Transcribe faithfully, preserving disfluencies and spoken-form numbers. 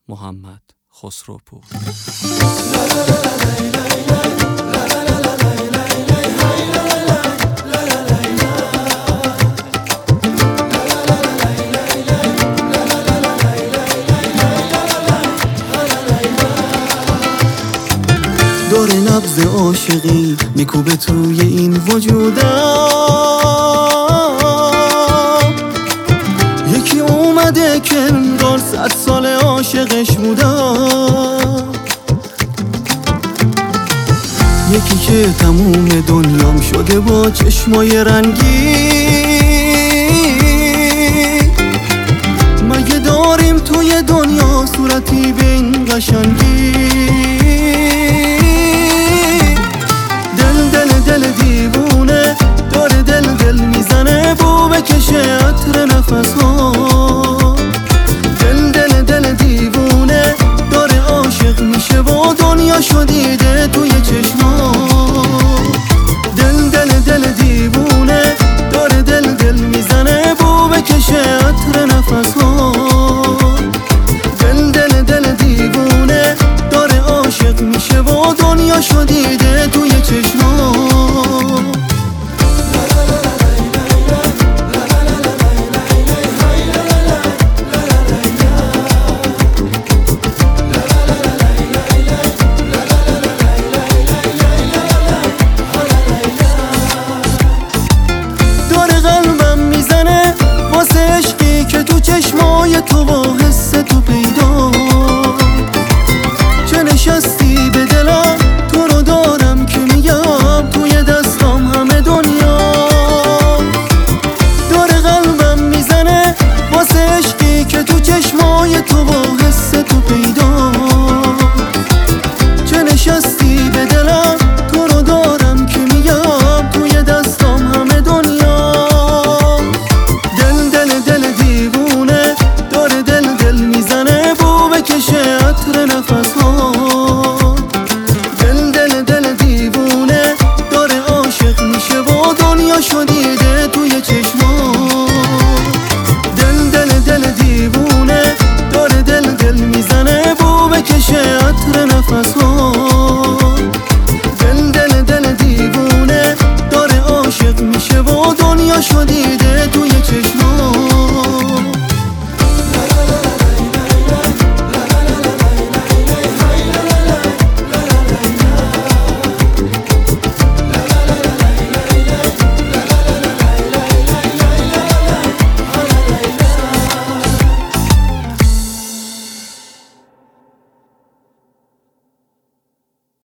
محمد خسروپور. دور نبض عاشقی میکوبه توی این وجودم، یکی اومده که انگار صد سال عاشقش بودم، یکی که تموم دنیام شده با چشمای رنگی. مگه داریم توی دنیا صورتی به این قشنگی؟ دل دیوونه داره دل دل میزنه، بو بکشه عطر نفس ها. دل دل دل دیوونه داره عاشق میشه و دنیا شدی